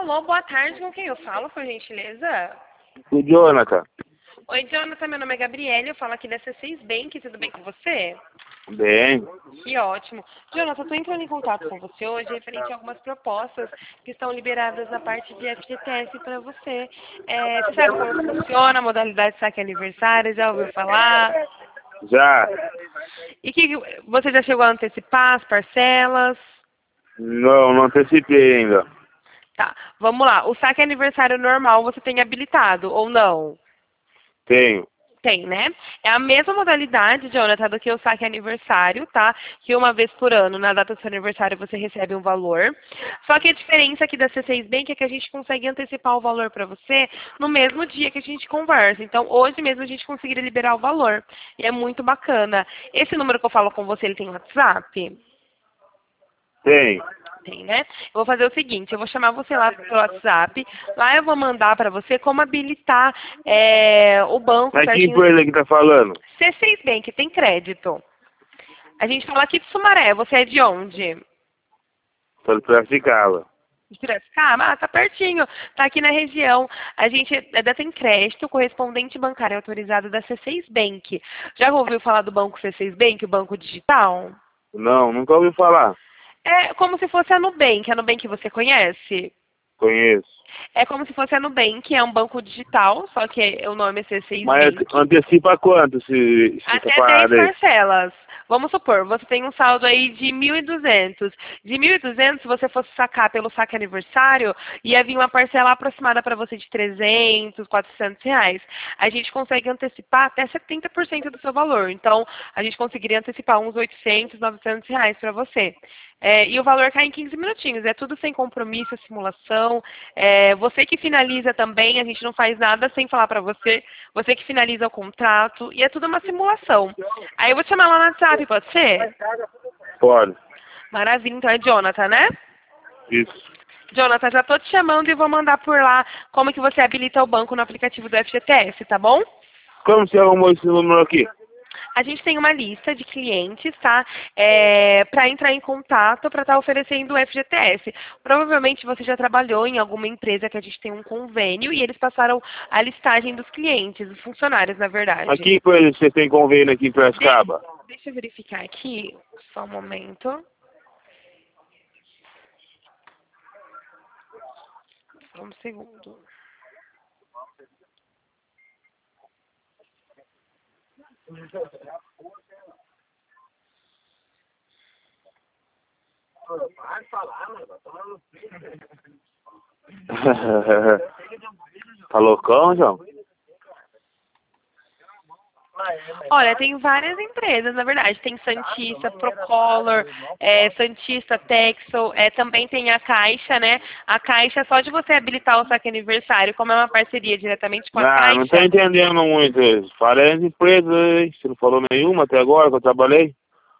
Alô, boa tarde, com quem eu falo, por gentileza? O Jonathan. Oi, Jonathan, meu nome é Gabriele, eu falo aqui da C6 Bank, tudo bem com você? Bem. Que ótimo. Jonathan, eu estou entrando em contato com você hoje referente a algumas propostas que estão liberadas na parte de FGTS para você. Você sabe como funciona a modalidade de saque aniversário, já ouviu falar? Já. E que você já chegou a antecipar as parcelas? Não antecipei ainda. Tá, vamos lá. O saque aniversário normal você tem habilitado ou não? Tenho. Tem, né? É a mesma modalidade, Jonathan, do que o saque aniversário, tá? Que uma vez por ano, na data do seu aniversário, você recebe um valor. Só que a diferença aqui da C6 Bank é que a gente consegue antecipar o valor para você no mesmo dia que a gente conversa. Então, hoje mesmo a gente conseguiria liberar o valor. E é muito bacana. Esse número que eu falo com você, ele tem WhatsApp? Tenho. Tem, né? Eu vou fazer o seguinte, eu vou chamar você lá pelo WhatsApp, lá eu vou mandar para você como habilitar o banco Mas que certinho. empresa que tá falando? C6 Bank, tem crédito. A gente fala aqui de Sumaré, você é de onde? Só de Piracicaba. De Piracicaba? Ah, tá pertinho, tá aqui na região. A gente ainda tem crédito, correspondente bancário autorizado da C6 Bank. Já ouviu falar do banco C6 Bank, o banco digital? Não, nunca ouvi falar. É como se fosse a Nubank. A Nubank você conhece? Conheço. É como se fosse a Nubank, é um banco digital, só que o nome é C6 Mas Bank. antecipa quanto se essa Até 10 parada aí? parcelas. Vamos supor, você tem um saldo aí de 1.200. De 1.200, se você fosse sacar pelo saque aniversário, ia vir uma parcela aproximada para você de 300, 400 reais. A gente consegue antecipar até 70% do seu valor. Então, a gente conseguiria antecipar uns 800, 900 reais para você. E o valor cai em 15 minutinhos. É tudo sem compromisso, simulação. Você que finaliza também, a gente não faz nada sem falar para você. Você que finaliza o contrato. E é tudo uma simulação. Aí eu vou te chamar lá no WhatsApp, pode ser? Pode. Maravilha, então é Jonathan, né? Isso. Jonathan, já estou te chamando e vou mandar por lá como que você habilita o banco no aplicativo do FGTS, tá bom? Como você arrumou esse número aqui? A gente tem uma lista de clientes, tá? Para entrar em contato para estar oferecendo o FGTS. Provavelmente você já trabalhou em alguma empresa que a gente tem um convênio e eles passaram a listagem dos clientes, dos funcionários, na verdade. Aqui empresa você tem convênio aqui em Piracicaba? Deixa eu verificar aqui, só um momento. Só um segundo. Tá loucão, João? Olha, tem várias empresas, na verdade. Tem Santista, Procolor, Santista, Texel, também tem a Caixa, né? A Caixa, só de você habilitar o saque aniversário, como é uma parceria diretamente com a Caixa. Não tô entendendo muito isso. Falei as empresas aí. Você não falou nenhuma até agora que eu trabalhei?